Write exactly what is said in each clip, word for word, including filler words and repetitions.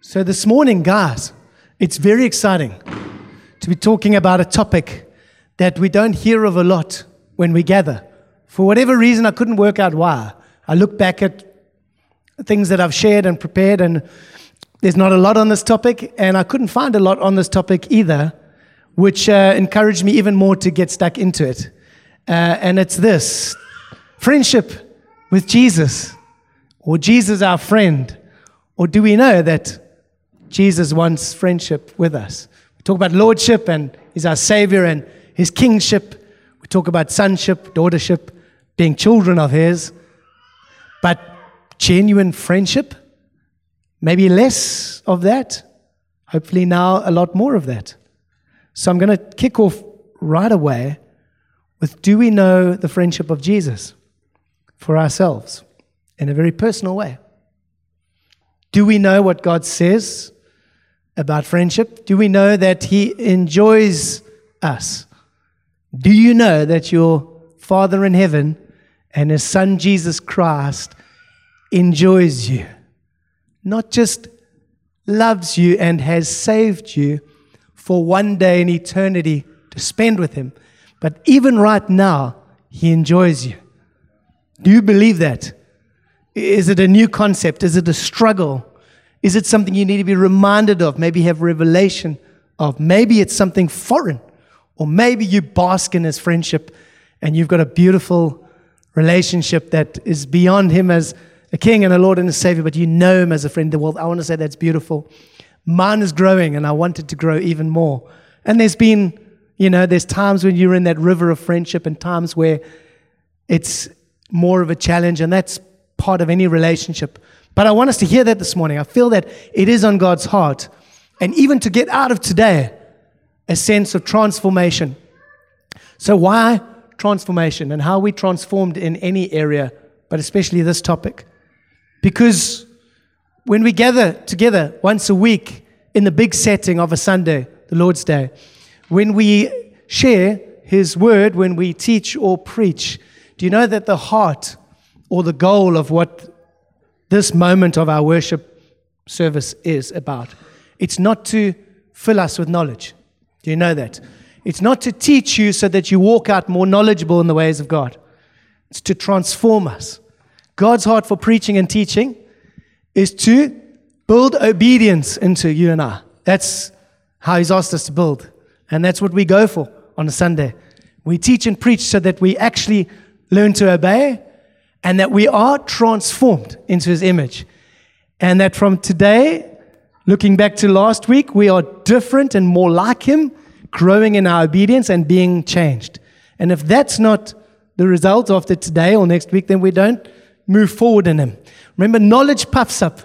So this morning, guys, it's very exciting to be talking about a topic that we don't hear of a lot when we gather. For whatever reason, I couldn't work out why. I look back at things that I've shared and prepared, and there's not a lot on this topic, and I couldn't find a lot on this topic either, which uh, encouraged me even more to get stuck into it. Uh, and it's this: friendship with Jesus, or Jesus our friend, or do we know that Jesus wants friendship with us? We talk about lordship, and He's our Savior, and His kingship. We talk about sonship, daughtership, being children of His. But genuine friendship, maybe less of that. Hopefully now a lot more of that. So I'm going to kick off right away with, do we know the friendship of Jesus for ourselves in a very personal way? Do we know what God says about friendship? Do we know that He enjoys us? Do you know that your Father in heaven and His Son Jesus Christ enjoys you? Not just loves you and has saved you for one day in eternity to spend with Him, but even right now, He enjoys you. Do you believe that? Is it a new concept? Is it a struggle? Is it something you need to be reminded of? Maybe have revelation of? Maybe it's something foreign. Or maybe you bask in His friendship and you've got a beautiful relationship that is beyond Him as a King and a Lord and a Savior, but you know Him as a friend. Well, I want to say that's beautiful. Mine is growing, and I want it to grow even more. And there's been, you know, there's times when you're in that river of friendship and times where it's more of a challenge, and that's part of any relationship. But I want us to hear that this morning. I feel that it is on God's heart. And even to get out of today a sense of transformation. So why transformation, and how are we transformed in any area, but especially this topic? Because when we gather together once a week in the big setting of a Sunday, the Lord's Day, when we share His word, when we teach or preach, do you know that the heart or the goal of what this moment of our worship service is about? It's not to fill us with knowledge. Do you know that? It's not to teach you so that you walk out more knowledgeable in the ways of God. It's to transform us. God's heart for preaching and teaching is to build obedience into you and I. That's how He's asked us to build. And that's what we go for on a Sunday. We teach and preach so that we actually learn to obey, and that we are transformed into His image. And that from today, looking back to last week, we are different and more like Him, growing in our obedience and being changed. And if that's not the result after today or next week, then we don't move forward in Him. Remember, knowledge puffs up.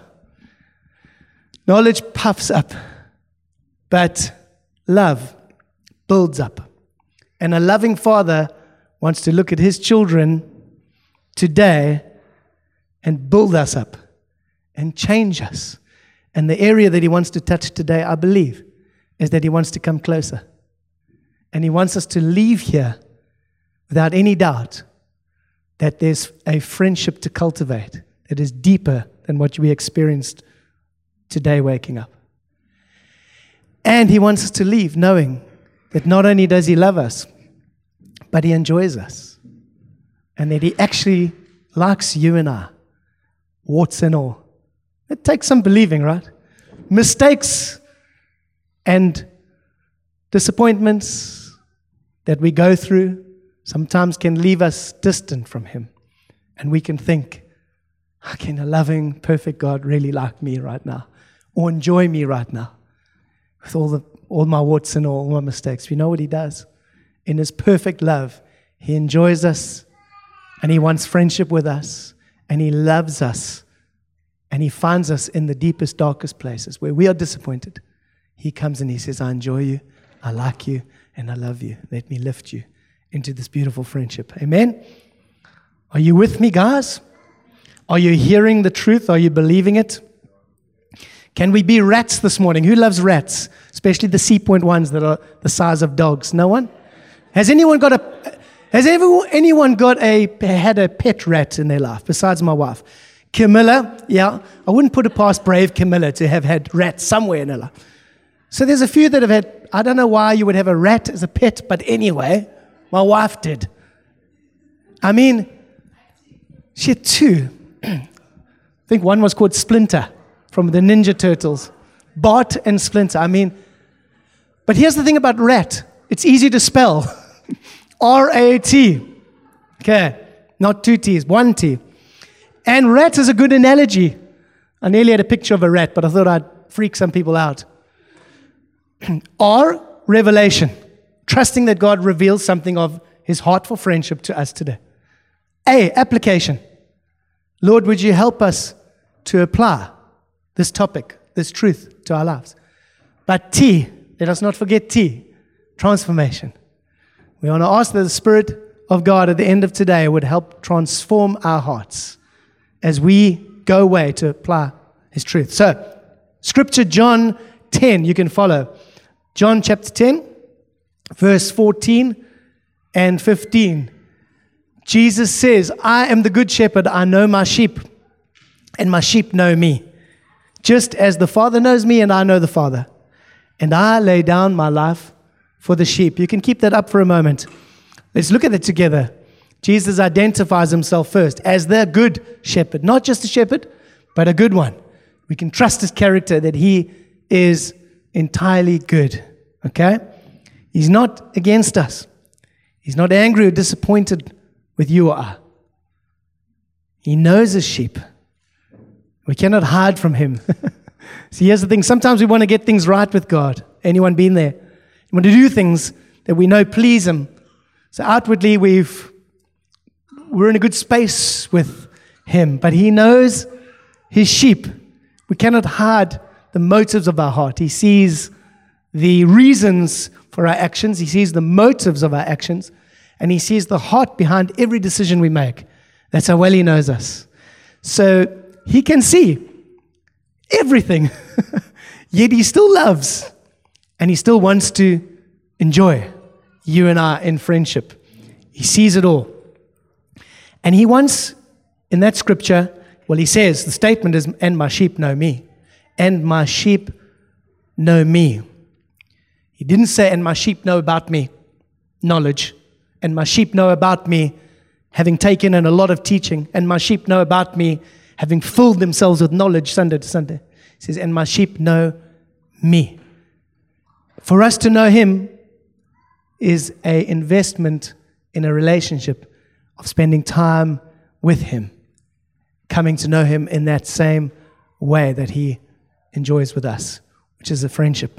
Knowledge puffs up. But love builds up. And a loving Father wants to look at His children today and build us up and change us. And the area that He wants to touch today, I believe, is that He wants to come closer. And He wants us to leave here without any doubt that there's a friendship to cultivate that is deeper than what we experienced today waking up. And He wants us to leave knowing that not only does He love us, but He enjoys us. And that He actually likes you and I, warts and all. It takes some believing, right? Mistakes and disappointments that we go through sometimes can leave us distant from Him. And we can think, how can a loving, perfect God really like me right now? Or enjoy me right now? With all the all my warts and all, all my mistakes. You know what He does? In His perfect love, He enjoys us. And He wants friendship with us, and He loves us, and He finds us in the deepest, darkest places where we are disappointed. He comes and He says, I enjoy you, I like you, and I love you. Let me lift you into this beautiful friendship. Amen? Are you with me, guys? Are you hearing the truth? Are you believing it? Can we be rats this morning? Who loves rats? Especially the Sea Point ones that are the size of dogs. No one? Has anyone got a... Has ever, anyone got a had a pet rat in their life besides my wife? Camilla, yeah, I wouldn't put it past brave Camilla to have had rats somewhere in her life. So there's a few that have had, I don't know why you would have a rat as a pet, but anyway, my wife did. I mean, she had two. I think one was called Splinter from the Ninja Turtles. Bart and Splinter. I mean, but here's the thing about rat. It's easy to spell. R A T. Okay, not two T's, one T. And rat is a good analogy. I nearly had a picture of a rat, but I thought I'd freak some people out. R, revelation. Trusting that God reveals something of His heart for friendship to us today. A, application. Lord, would you help us to apply this topic, this truth to our lives? But T, let us not forget T, transformation. We want to ask that the Spirit of God at the end of today would help transform our hearts as we go away to apply His truth. So, Scripture, John ten, you can follow. John chapter ten, verse fourteen and fifteen. Jesus says, I am the good shepherd, I know my sheep, and my sheep know me. Just as the Father knows me, and I know the Father. And I lay down my life for the sheep. You can keep that up for a moment. Let's look at it together. Jesus identifies Himself first as the good shepherd. Not just a shepherd, but a good one. We can trust His character that He is entirely good. Okay? He's not against us. He's not angry or disappointed with you or I. He knows His sheep. We cannot hide from Him. See, here's the thing. Sometimes we want to get things right with God. Anyone been there? We want to do things that we know please Him. So outwardly, we've, we're in a good space with Him. But He knows His sheep. We cannot hide the motives of our heart. He sees the reasons for our actions. He sees the motives of our actions. And He sees the heart behind every decision we make. That's how well He knows us. So He can see everything. Yet He still loves. And He still wants to enjoy you and I in friendship. He sees it all. And He wants, in that scripture, well, He says, the statement is, and my sheep know me. And my sheep know me. He didn't say, and my sheep know about me, knowledge. And my sheep know about me, having taken in a lot of teaching. And my sheep know about me, having filled themselves with knowledge Sunday to Sunday. He says, and my sheep know me. For us to know Him is an investment in a relationship of spending time with Him, coming to know Him in that same way that He enjoys with us, which is a friendship.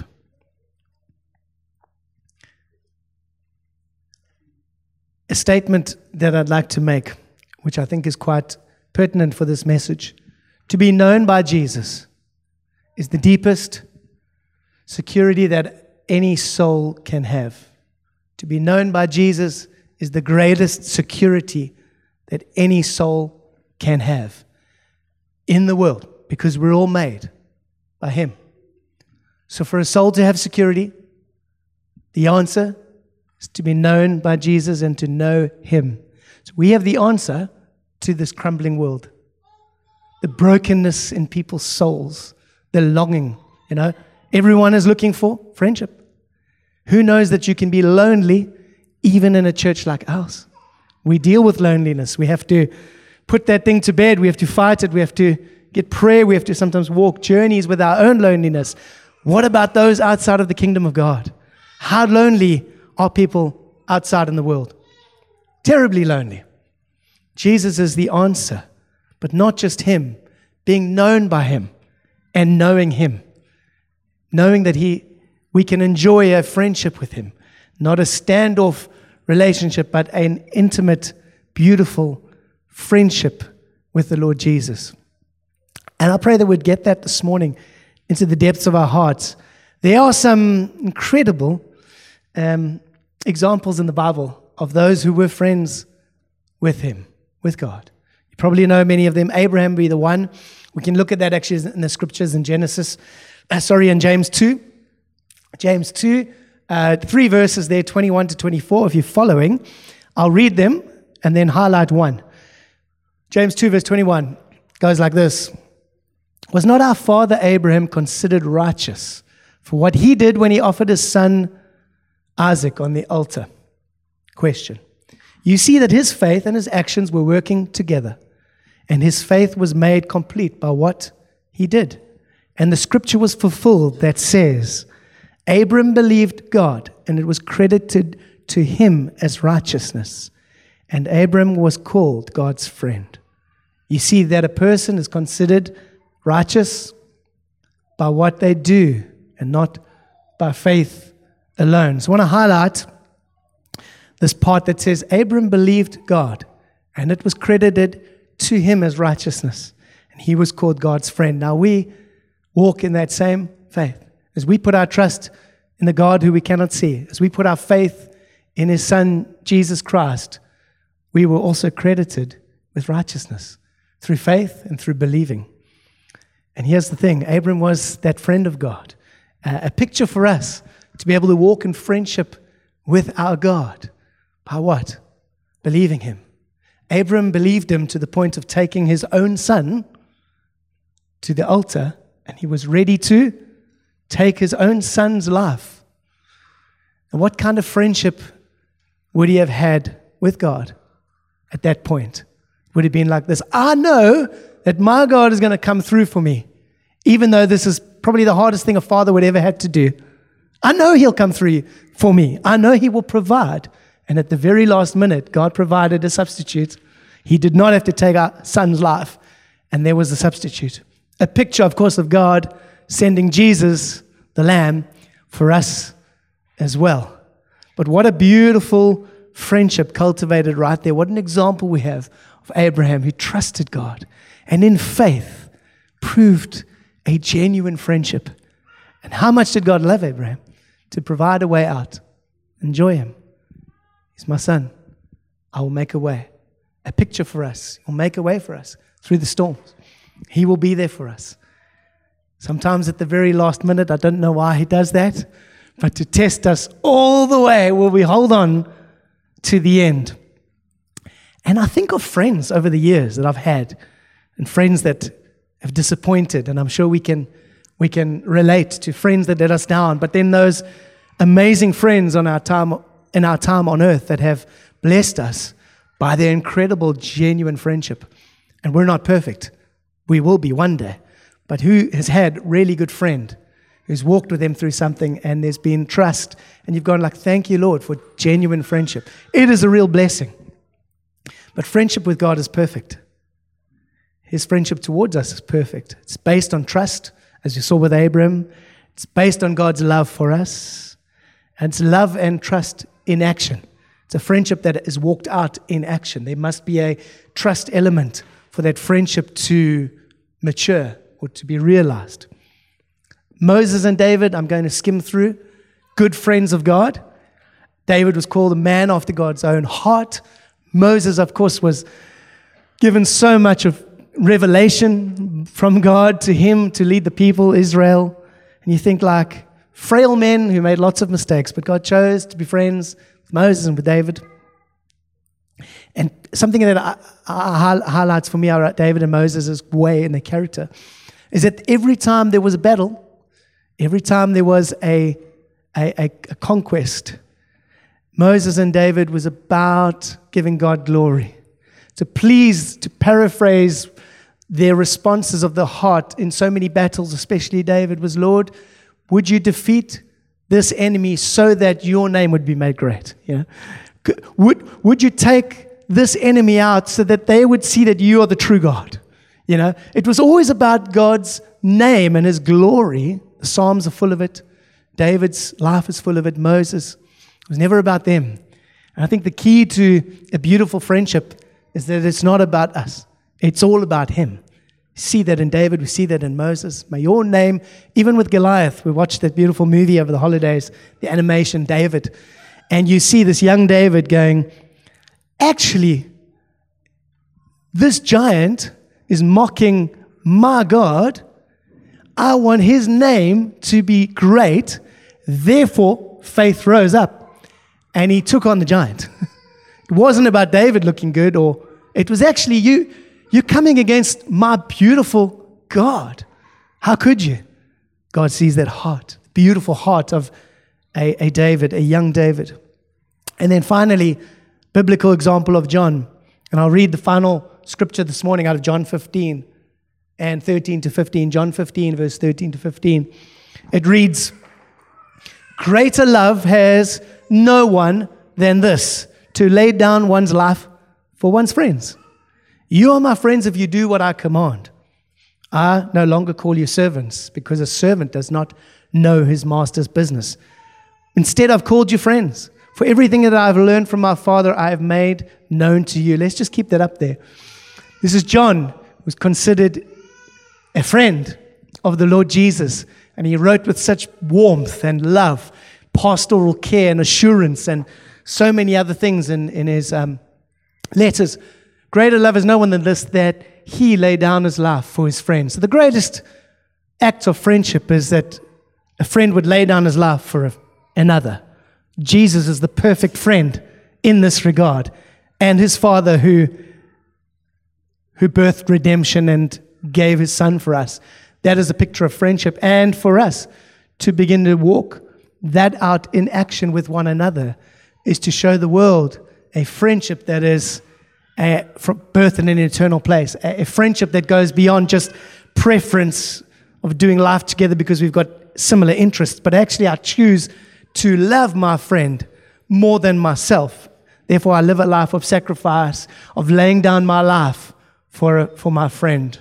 A statement that I'd like to make, which I think is quite pertinent for this message. To be known by Jesus is the deepest security that any soul can have. To be known by Jesus is the greatest security that any soul can have in the world, because we're all made by Him. So for a soul to have security, the answer is to be known by Jesus and to know Him. So we have the answer to this crumbling world. The brokenness in people's souls, the longing, you know. Everyone is looking for friendship. Who knows that you can be lonely even in a church like ours? We deal with loneliness. We have to put that thing to bed. We have to fight it. We have to get prayer. We have to sometimes walk journeys with our own loneliness. What about those outside of the kingdom of God? How lonely are people outside in the world? Terribly lonely. Jesus is the answer, but not just Him. Being known by Him and knowing Him. Knowing that He, we can enjoy a friendship with Him. Not a standoff relationship, but an intimate, beautiful friendship with the Lord Jesus. And I pray that we'd get that this morning into the depths of our hearts. There are some incredible um, examples in the Bible of those who were friends with Him, with God. You probably know many of them. Abraham be the one. We can look at that actually in the scriptures in Genesis, uh, sorry, in James two. James two, uh, three verses there, twenty-one to twenty-four. If you're following, I'll read them and then highlight one. James two, verse twenty-one. goes like this. Was not our father Abraham considered righteous for what he did when he offered his son Isaac on the altar? Question. You see that his faith and his actions were working together, and his faith was made complete by what he did. And the scripture was fulfilled that says, Abram believed God, and it was credited to him as righteousness. And Abram was called God's friend. You see that a person is considered righteous by what they do and not by faith alone. So I want to highlight this part that says, Abram believed God, and it was credited to him as righteousness. And he was called God's friend. Now we walk in that same faith. As we put our trust in the God who we cannot see, as we put our faith in his Son, Jesus Christ, we were also credited with righteousness through faith and through believing. And here's the thing, Abram was that friend of God, uh, a picture for us to be able to walk in friendship with our God. By what? Believing him. Abram believed him to the point of taking his own son to the altar, and he was ready to take his own son's life. And what kind of friendship would he have had with God at that point? Would it have been like this? I know that my God is going to come through for me, even though this is probably the hardest thing a father would ever have to do. I know he'll come through for me. I know he will provide. And at the very last minute, God provided a substitute. He did not have to take our son's life, and there was a substitute. A picture, of course, of God sending Jesus, the Lamb, for us as well. But what a beautiful friendship cultivated right there. What an example we have of Abraham who trusted God and in faith proved a genuine friendship. And how much did God love Abraham? To provide a way out. Enjoy him. He's my son. I will make a way. A picture for us. He'll make a way for us through the storms. He will be there for us. Sometimes at the very last minute, I don't know why he does that, but to test us all the way will we hold on to the end. And I think of friends over the years that I've had, and friends that have disappointed, and I'm sure we can we can relate to friends that let us down, but then those amazing friends on our time in our time on earth that have blessed us by their incredible, genuine friendship. And we're not perfect. We will be one day. But who has had a really good friend who's walked with them through something, and there's been trust, and you've gone like, thank you, Lord, for genuine friendship. It is a real blessing. But friendship with God is perfect. His friendship towards us is perfect. It's based on trust, as you saw with Abram. It's based on God's love for us. And it's love and trust in action. It's a friendship that is walked out in action. There must be a trust element for that friendship to mature or to be realized. Moses and David, I'm going to skim through, good friends of God. David was called a man after God's own heart. Moses, of course, was given so much of revelation from God to him to lead the people, Israel. And you think like frail men who made lots of mistakes, but God chose to be friends with Moses and with David. And something that I, I, I highlights for me about David and Moses' way in their character is that every time there was a battle, every time there was a, a, a, a conquest, Moses and David was about giving God glory. To please, to paraphrase their responses of the heart in so many battles, especially David, was, Lord, would you defeat this enemy so that your name would be made great? You know? Would, would you take this enemy out so that they would see that you are the true God? You know, it was always about God's name and his glory. The Psalms are full of it. David's life is full of it. Moses. It was never about them. And I think the key to a beautiful friendship is that it's not about us. It's all about him. We see that in David. We see that in Moses. May your name, even with Goliath, we watched that beautiful movie over the holidays, the animation, David. And you see this young David going, actually, this giant is mocking my God. I want his name to be great. Therefore, faith rose up. And he took on the giant. It wasn't about David looking good, or it was actually you. You're coming against my beautiful God. How could you? God sees that heart, beautiful heart of a, a David, a young David. And then finally, biblical example of John. And I'll read the final scripture this morning out of John fifteen and thirteen to fifteen. John fifteen, verse thirteen to fifteen. It reads, "Greater love has no one than this, to lay down one's life for one's friends. You are my friends if you do what I command. I no longer call you servants, because a servant does not know his master's business. Instead, I've called you friends. For everything that I've learned from my Father, I have made known to you." Let's just keep that up there. This is John, who was considered a friend of the Lord Jesus. And he wrote with such warmth and love, pastoral care and assurance, and so many other things in, in his um, letters. Greater love is no one than this, that he laid down his life for his friends. So the greatest act of friendship is that a friend would lay down his life for a, another. Jesus is the perfect friend in this regard, and his Father who, who birthed redemption and gave his Son for us. That is a picture of friendship, and for us to begin to walk that out in action with one another is to show the world a friendship that is a, from birth in an eternal place, a, a friendship that goes beyond just preference of doing life together because we've got similar interests, but actually I choose to love my friend more than myself. Therefore, I live a life of sacrifice, of laying down my life for, for my friend.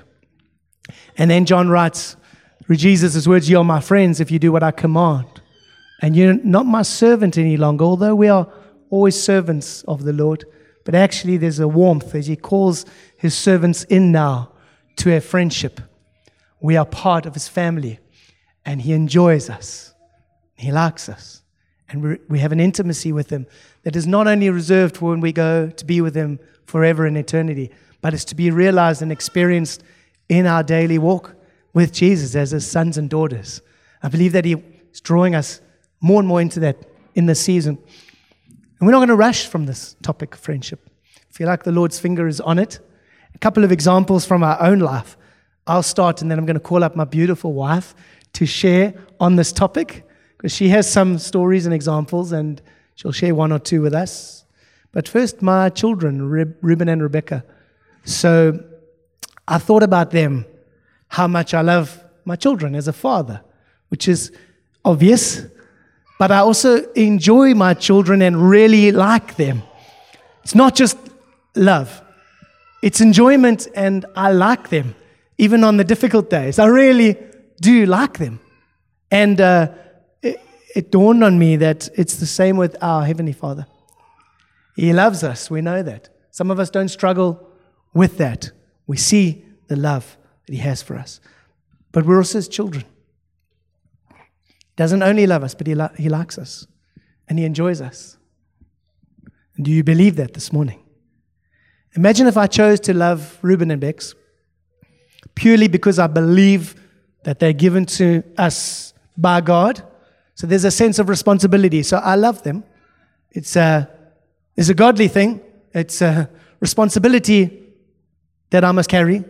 And then John writes through Jesus' words, "You are my friends if you do what I command. And you're not my servant any longer," although we are always servants of the Lord. But actually there's a warmth as he calls his servants in now to a friendship. We are part of his family, and he enjoys us. He likes us. And we have an intimacy with him that is not only reserved for when we go to be with him forever in eternity, but is to be realized and experienced in our daily walk with Jesus as his sons and daughters. I believe that he is drawing us more and more into that in this season. And we're not going to rush from this topic of friendship. I feel like the Lord's finger is on it. A couple of examples from our own life. I'll start, and then I'm going to call up my beautiful wife to share on this topic, because she has some stories and examples, and she'll share one or two with us. But first, my children, Reuben and Rebecca. So I thought about them, how much I love my children as a father, which is obvious, but I also enjoy my children and really like them. It's not just love. It's enjoyment, and I like them, even on the difficult days. I really do like them. And uh, it, it dawned on me that it's the same with our Heavenly Father. He loves us. We know that. Some of us don't struggle with that. We see the love that he has for us. But we're also his children. He doesn't only love us, but he, li- he likes us. And he enjoys us. And do you believe that this morning? Imagine if I chose to love Reuben and Bex purely because I believe that they're given to us by God. So there's a sense of responsibility. So I love them. It's a, it's a godly thing. It's a responsibility that I must carry.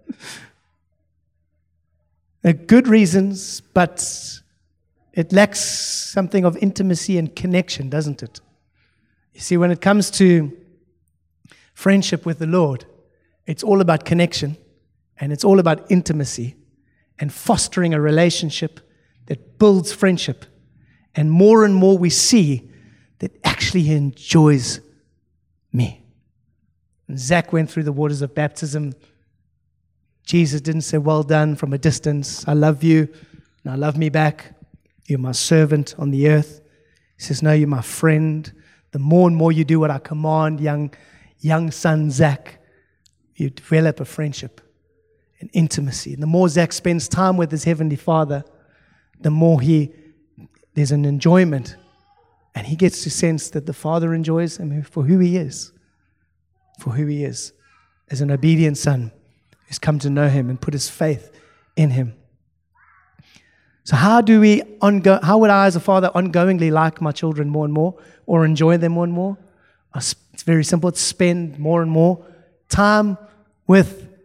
They're good reasons, but it lacks something of intimacy and connection, doesn't it? You see, when it comes to friendship with the Lord, it's all about connection, and it's all about intimacy and fostering a relationship that builds friendship. And more and more we see that actually he enjoys me. And Zach went through the waters of baptism. Jesus didn't say, "Well done," from a distance. "I love you. Now love me back. You're my servant on the earth." He says, "No, you're my friend. The more and more you do what I command, young, young son Zach, you develop a friendship and intimacy. And the more Zach spends time with his Heavenly Father, the more he there's an enjoyment. And he gets to sense that the Father enjoys him for who he is. For who he is. As an obedient son who's come to know him and put his faith in him. So how do we ongo- how would I as a father ongoingly like my children more and more, or enjoy them more and more? It's very simple. It's spend more and more time with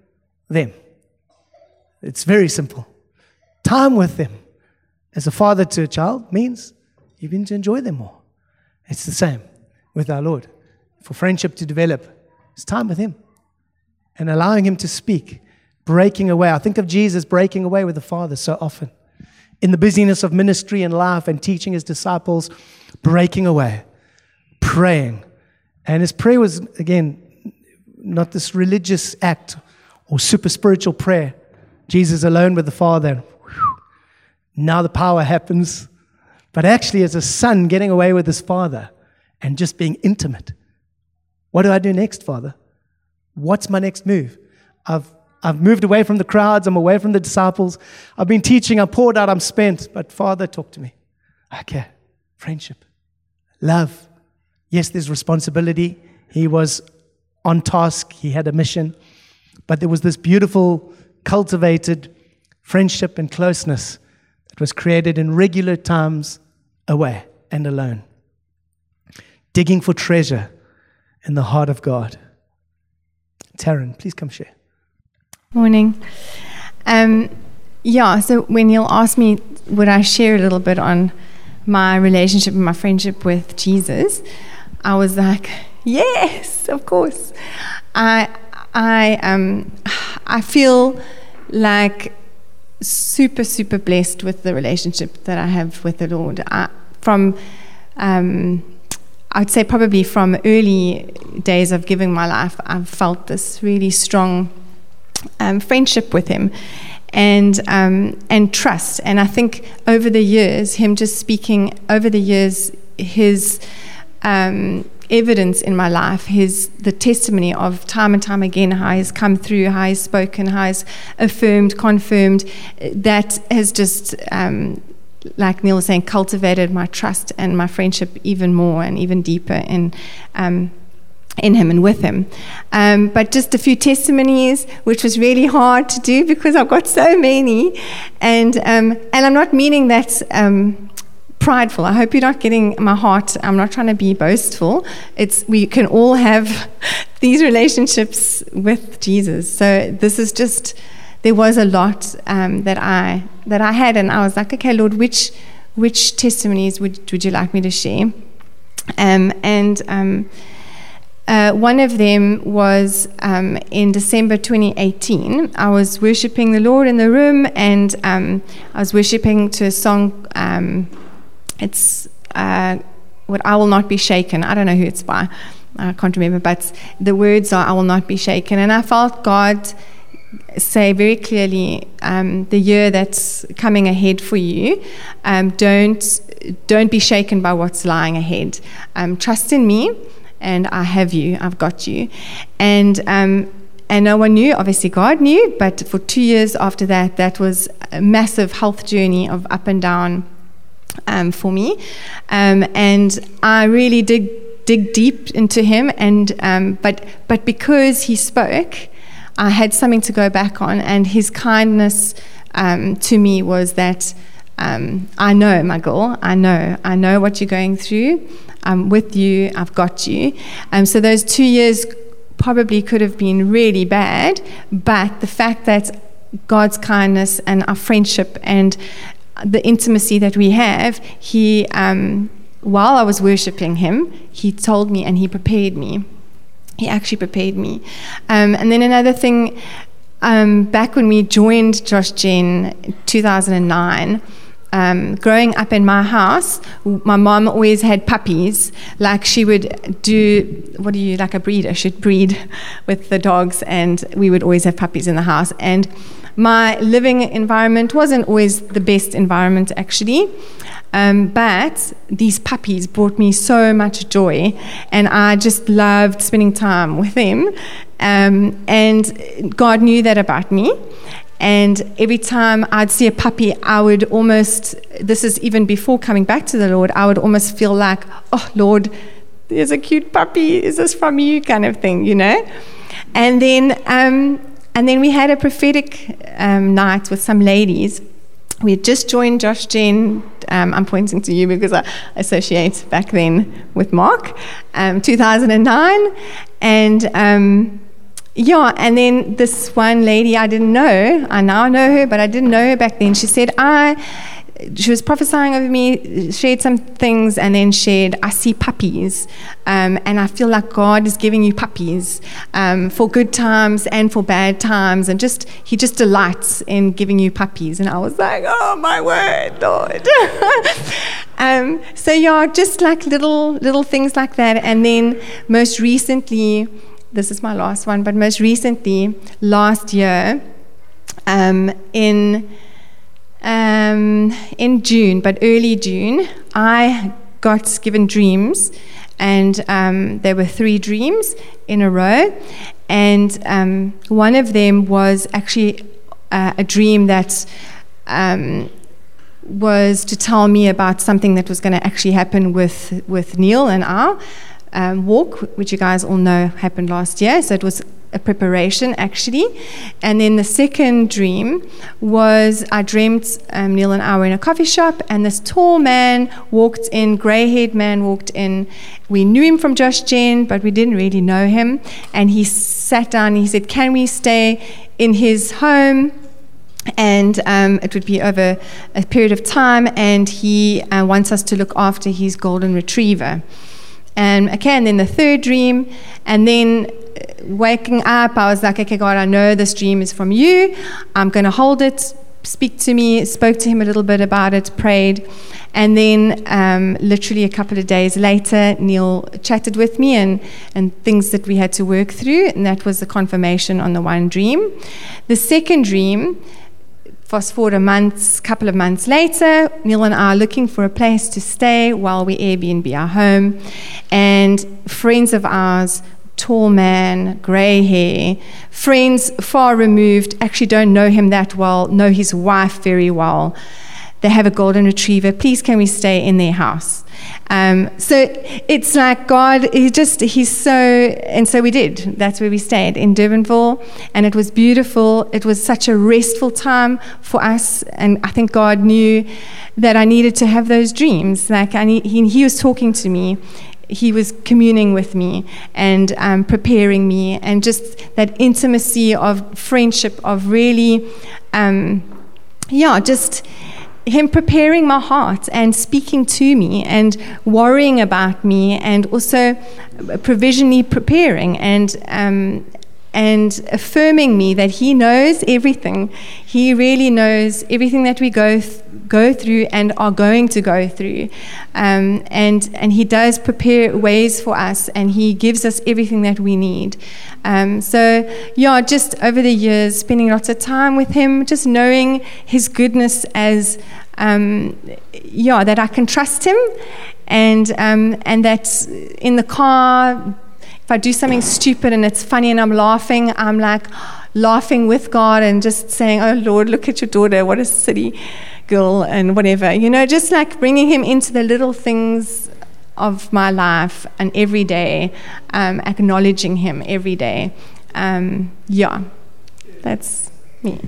them. It's very simple. Time with them as a father to a child means you begin to enjoy them more. It's the same with our Lord. For friendship to develop, it's time with Him and allowing Him to speak, breaking away. I think of Jesus breaking away with the Father so often. In the busyness of ministry and life and teaching His disciples, breaking away, praying. And His prayer was, again, not this religious act or super spiritual prayer. Jesus alone with the Father. Whew, now the power happens. But actually, as a son getting away with his Father and just being intimate. What do I do next, Father? What's my next move? I've I've moved away from the crowds. I'm away from the disciples. I've been teaching. I'm poured out. I'm spent. But Father, talk to me. Okay. Friendship. Love. Yes, there's responsibility. He was on task. He had a mission. But there was this beautiful, cultivated friendship and closeness that was created in regular times away and alone. Digging for treasure in the heart of God. Taryn, please come share. Morning. Um, yeah, so when Neil asked me, would I share a little bit on my relationship and my friendship with Jesus, I was like, yes, of course. I I um I feel like super super blessed with the relationship that I have with the Lord. I, from um, I'd say probably from early days of giving my life, I've felt this really strong Um, friendship with Him and um, and trust. And I think over the years, Him just speaking over the years, His um, evidence in my life, His the testimony of time and time again, how He's come through, how He's spoken, how He's affirmed, confirmed, that has just, um, like Neil was saying, cultivated my trust and my friendship even more and even deeper in um, in Him and with Him. Um, but just a few testimonies, which was really hard to do because I've got so many. And um, and I'm not meaning that um, prideful. I hope you're not getting my heart. I'm not trying to be boastful. It's we can all have these relationships with Jesus. So this is just, there was a lot um, that I that I had, and I was like, okay, Lord, which which testimonies would would you like me to share? Um, and um, Uh, one of them was um, in December twenty eighteen. I was worshiping the Lord in the room, and um, I was worshiping to a song. Um, it's uh, what I Will Not Be Shaken. I don't know who it's by. I can't remember, but the words are, I will not be shaken. And I felt God say very clearly, um, the year that's coming ahead for you, um, don't, don't be shaken by what's lying ahead. Um, trust in me. And I have you, I've got you. And um, and no one knew, obviously God knew, but for two years after that, that was a massive health journey of up and down um, for me. Um, and I really did dig deep into Him, and um, but but because He spoke, I had something to go back on, and His kindness um, to me was that um, I know, my girl, I know, I know what you're going through. I'm with you, I've got you. Um, so those two years probably could have been really bad, but the fact that God's kindness and our friendship and the intimacy that we have, He, um, while I was worshiping Him, He told me and He prepared me. He actually prepared me. Um, and then another thing, um, back when we joined Josh Gen in two thousand nine, Um, growing up in my house, my mom always had puppies. Like she would do, what do you, like a breeder, she'd breed with the dogs, and we would always have puppies in the house. And my living environment wasn't always the best environment, actually. Um, but these puppies brought me so much joy, and I just loved spending time with them. Um, and God knew that about me. And every time I'd see a puppy, I would almost, this is even before coming back to the Lord, I would almost feel like, oh, Lord, there's a cute puppy. Is this from you? Kind of thing, you know? And then um, and then we had a prophetic um, night with some ladies. We had just joined Josh Gen. Um, I'm pointing to you because I associate back then with Mark, um, two thousand nine. And... Um, yeah, and then this one lady I didn't know, I now know her, but I didn't know her back then. She said, I, she was prophesying over me, shared some things, and then shared, I see puppies, um, and I feel like God is giving you puppies um, for good times and for bad times, and just He just delights in giving you puppies. And I was like, oh my word, Lord. um, so yeah, just like little little things like that. And then most recently, this is my last one, but most recently, last year, um, in Um, in June, but early June, I got given dreams, and um, there were three dreams in a row, and um, one of them was actually uh, a dream that um, was to tell me about something that was going to actually happen with, with Neil and our um, walk, which you guys all know happened last year, so it was a preparation actually. And then the second dream was I dreamt um, Neil and I were in a coffee shop, and this tall man walked in, grey-haired man walked in. We knew him from Josh Gen, but we didn't really know him. And he sat down and he said, can we stay in his home? And um, it would be over a period of time, and he uh, wants us to look after his golden retriever. And okay, and then the third dream, and then waking up, I was like, okay, God, I know this dream is from you. I'm going to hold it, speak to me, spoke to him a little bit about it, prayed. And then um, literally a couple of days later, Neil chatted with me and, and things that we had to work through, and that was the confirmation on the one dream. The second dream, fast forward a month, couple of months later, Neil and I are looking for a place to stay while we Airbnb our home. And friends of ours, tall man, grey hair, friends far removed, actually don't know him that well, know his wife very well. They have a golden retriever. Please, can we stay in their house? Um, so it's like God, he just, he's so, and so we did. That's where we stayed, in Durbanville, and it was beautiful. It was such a restful time for us, and I think God knew that I needed to have those dreams. Like I need, he, he was talking to me. He was communing with me and um, preparing me, and just that intimacy of friendship, of really, um, yeah, just him preparing my heart and speaking to me and worrying about me, and also provisionally preparing and um, and affirming me that he knows everything. He really knows everything that we go th- go through and are going to go through. Um, and, and he does prepare ways for us, and he gives us everything that we need. Um, so, yeah, just over the years, spending lots of time with him, just knowing his goodness as, um, yeah, that I can trust him, and um, and that in the car, if I do something stupid and it's funny and I'm laughing, I'm like laughing with God and just saying, oh, Lord, look at your daughter, what a silly girl, and whatever. You know, just like bringing him into the little things of my life and every day, um, acknowledging him every day. Um, yeah, that's me.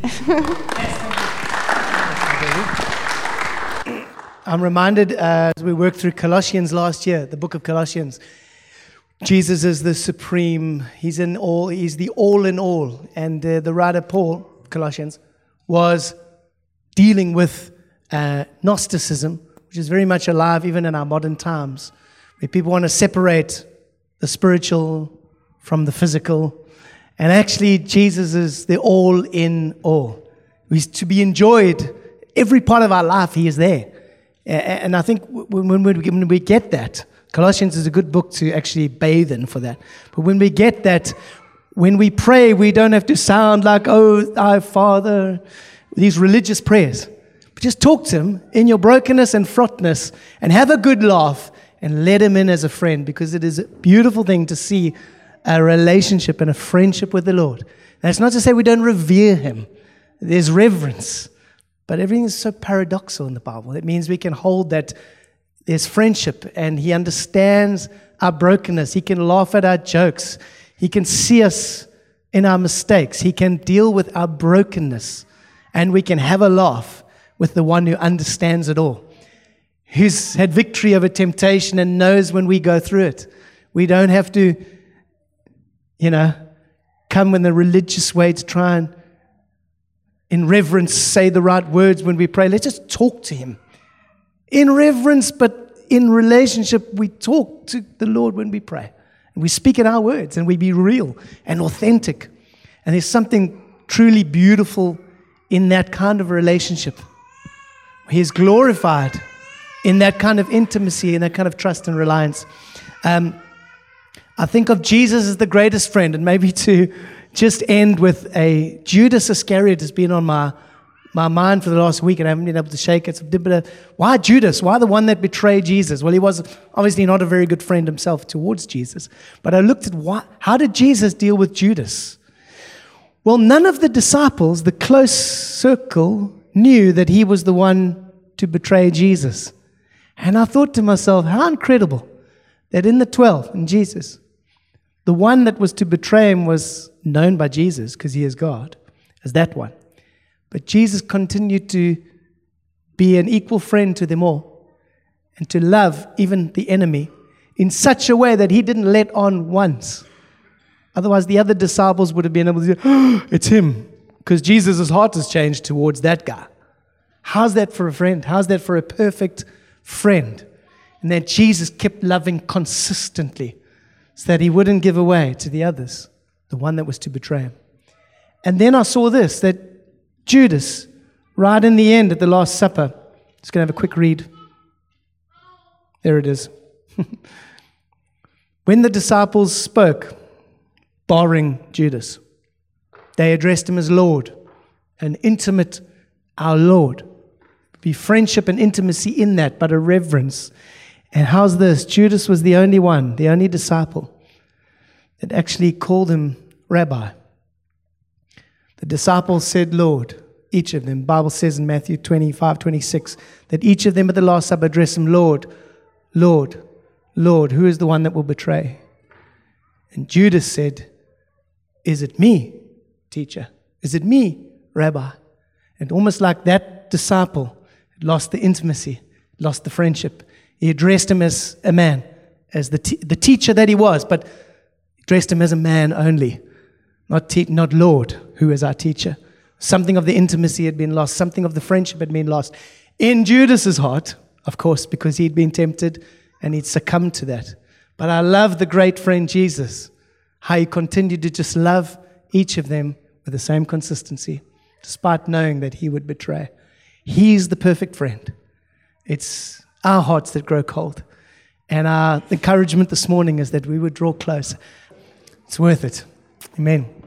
I'm reminded uh, as we worked through Colossians last year, the book of Colossians, Jesus is the supreme, he's in all, he's the all in all. And uh, the writer Paul, Colossians, was dealing with uh, Gnosticism, which is very much alive even in our modern times, where people want to separate the spiritual from the physical. And actually, Jesus is the all in all. He's to be enjoyed. Every part of our life, he is there. And I think when we get that, Colossians is a good book to actually bathe in for that. But when we get that, when we pray, we don't have to sound like, oh, our Father, these religious prayers. But just talk to him in your brokenness and fraught-ness, and have a good laugh and let him in as a friend, because it is a beautiful thing to see a relationship and a friendship with the Lord. That's not to say we don't revere him. There's reverence. But everything is so paradoxical in the Bible. It means we can hold that there's friendship, and he understands our brokenness. He can laugh at our jokes. He can see us in our mistakes. He can deal with our brokenness, and we can have a laugh with the one who understands it all, who's had victory over temptation and knows when we go through it. We don't have to, you know, come in a religious way to try and, in reverence, say the right words when we pray. Let's just talk to Him. In reverence, but in relationship, we talk to the Lord when we pray. And we speak in our words, and we be real and authentic. And there's something truly beautiful in that kind of relationship. He is glorified in that kind of intimacy, in that kind of trust and reliance. Um, I think of Jesus as the greatest friend, and maybe to just end with a Judas Iscariot has been on my my mind for the last week, and I haven't been able to shake it. So, but, uh, why Judas? Why the one that betrayed Jesus? Well, he was obviously not a very good friend himself towards Jesus. But I looked at why, how did Jesus deal with Judas? Well, none of the disciples, the close circle, knew that he was the one to betray Jesus. And I thought to myself, how incredible that in the twelve, in Jesus, the one that was to betray him was known by Jesus, because he is God, as that one. But Jesus continued to be an equal friend to them all, and to love even the enemy in such a way that he didn't let on once. Otherwise, the other disciples would have been able to say, oh, it's him, because Jesus' heart has changed towards that guy. How's that for a friend? How's that for a perfect friend? And that Jesus kept loving consistently so that he wouldn't give away to the others, the one that was to betray him. And then I saw this, that Judas, right in the end at the Last Supper, just going to have a quick read. There it is. When the disciples spoke, barring Judas, they addressed him as Lord, an intimate, our Lord. Be friendship and intimacy in that, but a reverence. And how's this? Judas was the only one, the only disciple that actually called him Rabbi. The disciples said, Lord, each of them. The Bible says in Matthew twenty-five, twenty-six, that each of them at the Last Supper addressed him, Lord, Lord, Lord, who is the one that will betray? And Judas said, is it me, teacher? Is it me, Rabbi? And almost like that disciple lost the intimacy, lost the friendship. He addressed him as a man, as the te- the teacher that he was, but addressed him as a man only, not te- not Lord, who is our teacher. Something of the intimacy had been lost. Something of the friendship had been lost. In Judas's heart, of course, because he'd been tempted and he'd succumbed to that. But I love the great friend Jesus, how he continued to just love each of them with the same consistency, despite knowing that he would betray. He's the perfect friend. It's our hearts that grow cold. And our encouragement this morning is that we would draw close. It's worth it. Amen.